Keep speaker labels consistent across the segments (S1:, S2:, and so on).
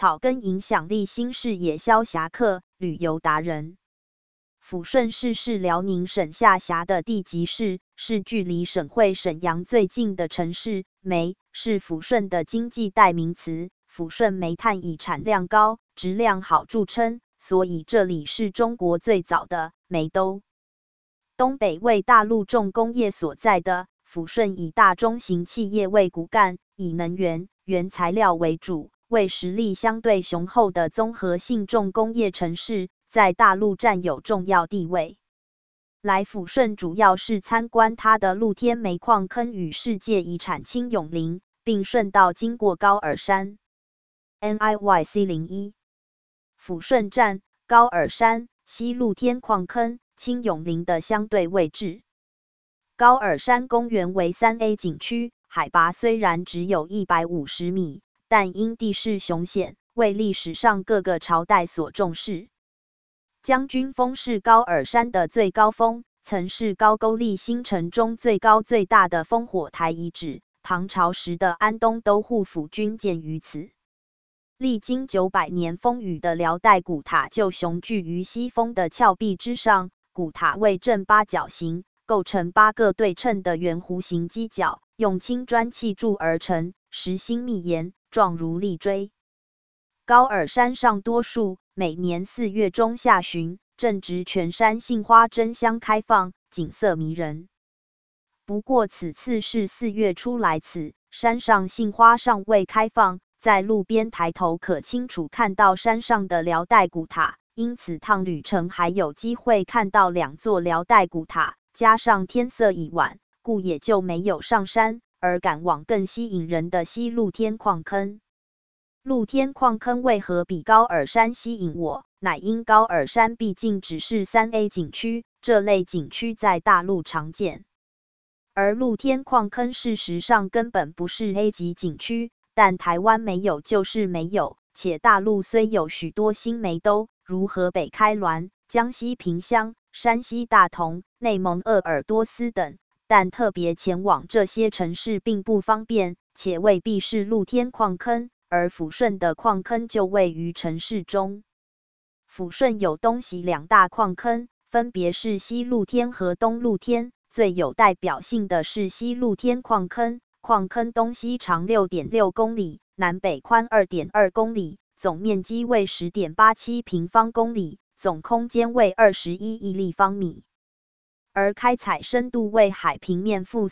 S1: 草根影响力新视野萧侠客，旅游达人。抚顺市是辽宁省下辖的地级市，是距离省会沈阳最近的城市。煤是抚顺的经济代名词，抚顺煤炭以产量高、质量好著称，所以这里是中国最早的煤都。东北为大陆重工业所在的抚顺以大中型企业为骨干，以能源、原材料为主，为实力相对雄厚的综合性重工业城市，在大陆占有重要地位。来抚顺主要是参观它的露天煤矿坑与世界遗产青永陵，并顺道经过高尔山。NIYC01 抚顺站、高尔山、西露天矿坑、青永陵的相对位置。高尔山公园为3A 景区，海拔虽然只有150米，但因地势雄险，为历史上各个朝代所重视。将军峰是高尔山的最高峰，曾是高句丽新城中最高最大的烽火台遗址，唐朝时的安东都护府军建于此。历经900年风雨的辽代古塔就雄踞于西峰的峭壁之上，古塔为正八角形，构成8个对称的圆弧形基角，用青砖砌筑而成，实心密檐，状如立锥。高尔山上多树，每年4月中下旬，正值全山杏花争相开放，景色迷人。不过此次是4月初来此，山上杏花尚未开放，在路边抬头可清楚看到山上的辽代古塔，因此趟旅程还有机会看到2座辽代古塔，加上天色已晚，故也就没有上山，而赶往更吸引人的西露天矿坑。露天矿坑为何比高尔山吸引我？乃因高尔山毕竟只是3A 景区，这类景区在大陆常见。而露天矿坑事实上根本不是 A 级景区，但台湾没有就是没有，且大陆虽有许多新煤都，如河北开滦、江西萍乡、山西大同、内蒙鄂尔多斯等，但特别前往这些城市并不方便，且未必是露天矿坑。而抚顺的矿坑就位于城市中。抚顺有东西2大矿坑，分别是西露天和东露天。最有代表性的是西露天矿坑，矿坑东西长 6.6 公里，南北宽 2.2 公里，总面积为 10.87 平方公里，总空间为21亿立方米。而开采深度为海平面负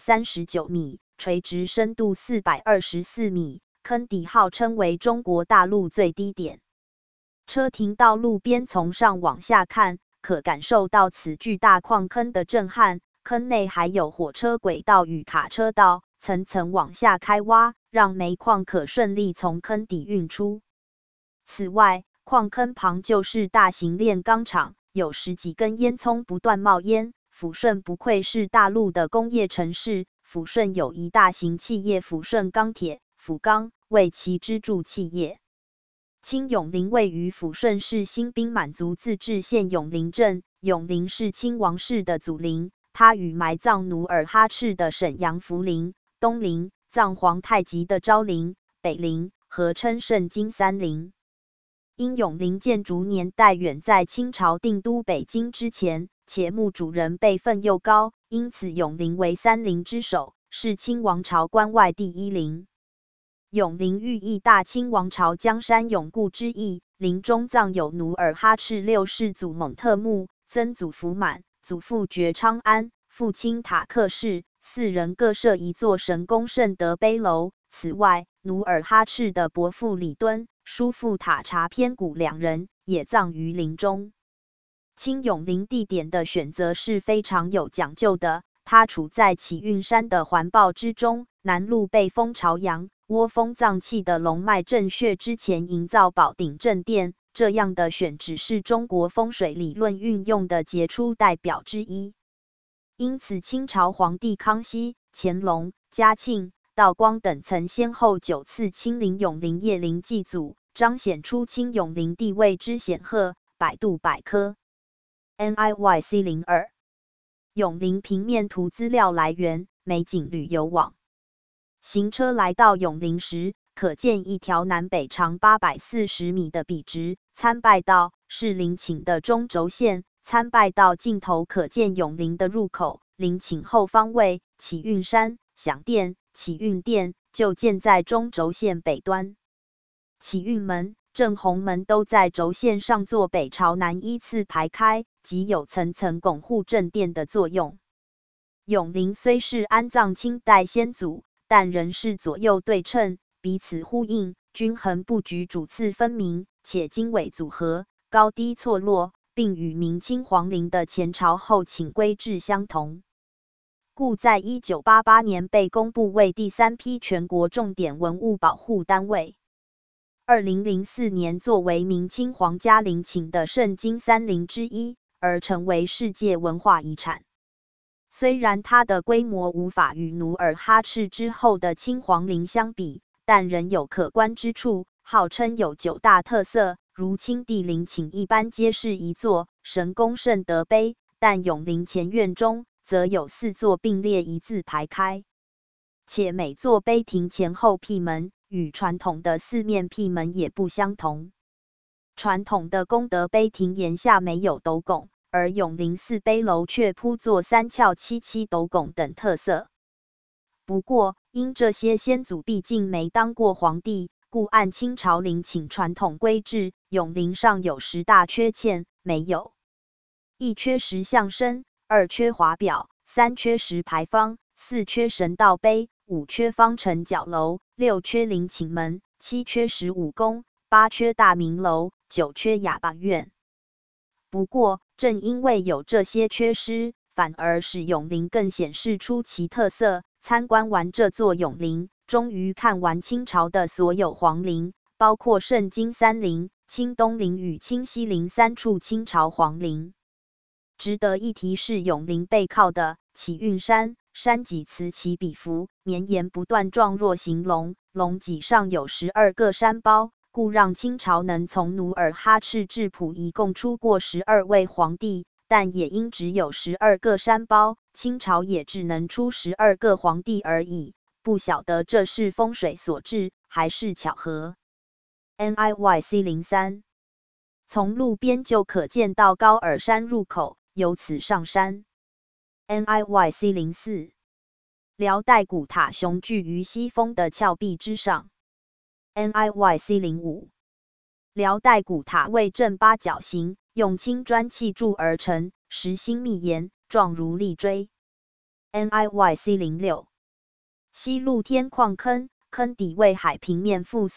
S1: 339米，垂直深度424米。坑底号称为中国大陆最低点。车停到路边，从上往下看，可感受到此巨大矿坑的震撼。坑内还有火车轨道与卡车道，层层往下开挖，让煤矿可顺利从坑底运出。此外，矿坑旁就是大型炼钢厂，有10几根烟囱不断冒烟。抚顺不愧是大陆的工业城市，抚顺有一大型企业抚顺钢铁、抚钢，为其支柱企业。青永陵位于抚顺市新宾满族自治县永陵镇，永陵是清王室的祖陵，它与埋葬努尔哈赤的沈阳福陵、东陵、藏皇太极的昭陵、北陵，合称盛京3陵。因永陵建筑年代远在清朝定都北京之前，且墓主人辈分又高，因此永陵为3陵之首，是清王朝关外第1陵。永陵寓意大清王朝江山永固之意，陵中葬有努尔哈赤6世祖蒙特木、曾祖福满、祖父觉昌安、父亲塔克氏4人各设一座神功圣德碑楼。此外，努尔哈赤的伯父李敦、叔父塔察偏古2人也葬于陵中。青永陵地点的选择是非常有讲究的，它处在启运山的环抱之中，南麓背风朝阳，窝风脏器的龙脉正穴之前营造宝顶正殿，这样的选址是中国风水理论运用的杰出代表之一。因此，清朝皇帝康熙、乾隆、嘉庆、道光等曾先后9次亲临永陵谒陵祭祖，彰显出清永陵地位之显赫。百度百科 NIYC02 永陵平面图资料来源：美景旅游网。行车来到永陵时， 可见一条南北长840米的笔直参拜道，是陵寝的中轴线。参拜道尽头可见永陵的入口，陵寝后方为启运山、享殿、启运殿，就建在中轴线北端。启运门、正红门都在轴线上做北朝南依次排开，即有层层拱护正殿的作用。永陵虽是安葬清代先祖，但仍是左右对称，彼此呼应，均衡布局主次分明，且经纬组合，高低错落，并与明清皇陵的前朝后寝规制相同，故在1988年被公布为第3批全国重点文物保护单位。2004年作为明清皇家陵寝的圣经3陵之一，而成为世界文化遗产。虽然它的规模无法与努尔哈赤之后的清皇陵相比，但仍有可观之处，号称有9大特色，如清帝陵寝一般皆是一座神功圣德碑，但永陵前院中则有4座并列一字排开，且每座碑亭前后辟门与传统的四面辟门也不相同。传统的功德碑亭檐下没有斗拱，而永陵4碑楼却铺作3翘7七斗拱等特色。不过，因这些先祖毕竟没当过皇帝，故按清朝陵寝传统规制，永陵上有10大缺欠，没有：1缺石像身，2缺华表，3缺石牌坊，4缺神道碑，5缺方城角楼，6缺陵寝门，7缺石武功，8缺大明楼，9缺哑巴院。不过，正因为有这些缺失，反而使永陵更显示出其特色。参观完这座永陵，终于看完清朝的所有皇陵，包括圣经3陵、清东陵与清西陵3处清朝皇陵。值得一提是永陵背靠的启运山，山脊此起彼伏，绵延不断，状若行龙，龙脊上有12个山包，故让清朝能从努尔哈赤至溥一共出过12位皇帝，但也因只有12个山包，清朝也只能出12个皇帝而已。不晓得这是风水所致，还是巧合。NIYC 03从路边就可见到高尔山入口，由此上山。NIYC 04辽代古塔雄踞于西峰的峭壁之上。NIYC 05辽代古塔为正八角形，用青砖砌筑而成，实心密檐，状如立锥。NIYC 06西露天矿坑，坑底为海平面负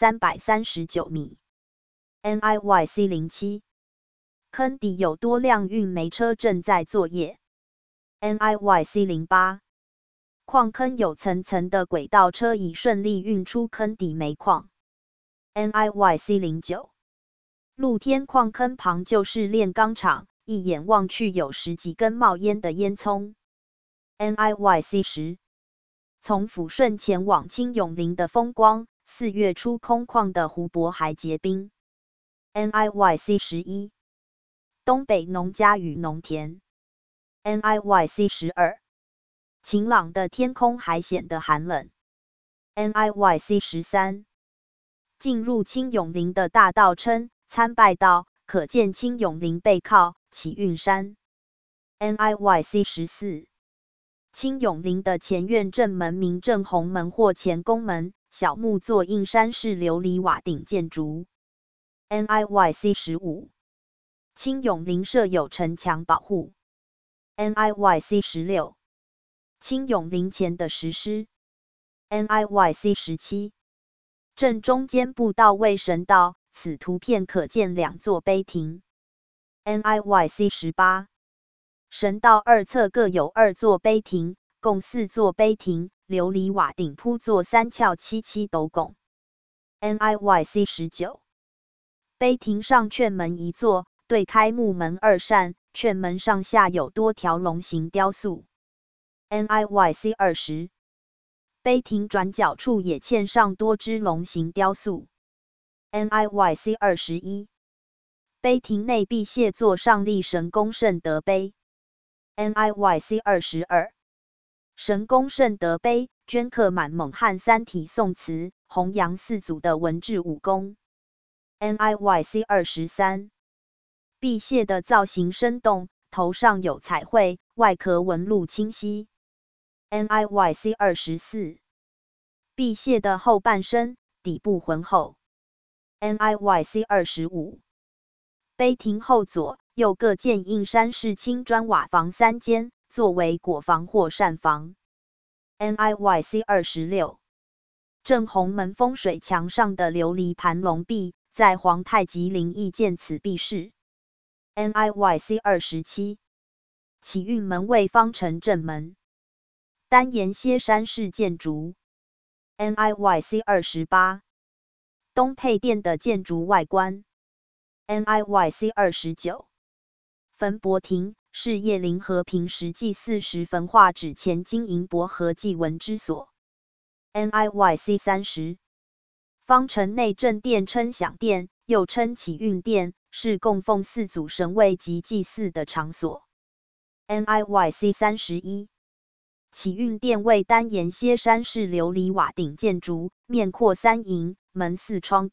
S1: 339米。NIYC 07坑底有多辆运煤车正在作业。NIYC 08矿坑有层层的轨道车已顺利运出坑底煤矿。NIYC 09露天矿坑旁就是炼钢厂，一眼望去有10几根冒烟的烟囱。NIYC 10从抚顺前往清永陵的风光，4月初空旷的湖泊还结冰。NIYC 11东北农家与农田。NIYC 12晴朗的天空还显得寒冷。NIYC 13进入清永陵的大道称参拜道，可见清永陵背靠启运山。NIYC 14清永陵的前院正门名正红门或前宫门，小木座硬山式琉璃瓦顶建筑。NIYC 15清永陵设有城墙保护。NIYC 16清永陵前的石狮。NIYC 17正中间步道为神道，此图片可见2座碑亭。NIYC 18神道2侧各有2座碑亭，共4座碑亭，琉璃瓦顶铺作3翘7七斗拱。NIYC 19碑亭上券门1座，对开木门2扇，券门上下有多条龙形雕塑。NIYC 20碑亭转角处也嵌上多只龙形雕塑。NIYC 21碑亭内壁谢座上立神功圣德碑。NIYC 22神功圣德碑镌刻满蒙汉三体宋词，弘扬四祖的文治武功。NIYC 23辟蟹的造型生动，头上有彩绘，外壳纹路清晰。NIYC 24辟蟹的后半身底部浑厚。NIYC 25碑亭后左右各建印山式青砖瓦房3间，作为果房或膳房。NIYC 26正红门风水墙上的琉璃盘龙壁，在皇太极陵亦见此壁饰。NIYC 27启运门为方城正门，单檐歇山式建筑。NIYC 28东配殿的建筑外观。NIYC 29焚帛亭是叶灵和平时祭祀时焚化纸钱金银帛和祭文之所。NIYC 30方城内正殿称享殿，又称启运殿，是供奉四祖神位及祭祀的场所。NIYC 31启运殿为单檐歇山式琉璃瓦顶建筑，面阔3楹，门4窗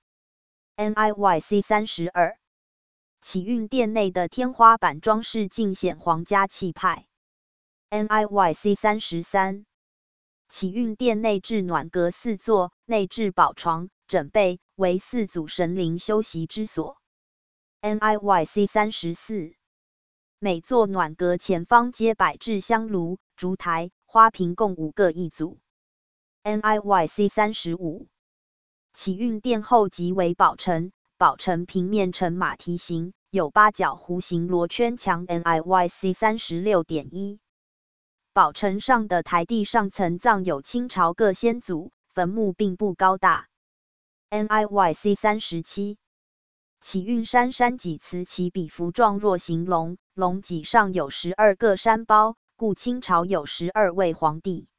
S1: 8。NIYC 32启运殿内的天花板装饰尽显皇家气派。NIYC 33启运殿内置暖阁4座，内置宝床、枕被，为四祖神灵休息之所。NIYC 34每座暖阁前方皆摆置香炉、烛台、花瓶共5个一组。NIYC 35启运殿后即为宝城，宝城平面呈马蹄形，有8角弧形螺圈墙。NIYC 36.1宝城上的台地上层葬有清朝各先祖，坟墓并不高大。NIYC 37启运山山脊瓷器比幅状若行龙，龙脊上有12个山包，故清朝有12位皇帝。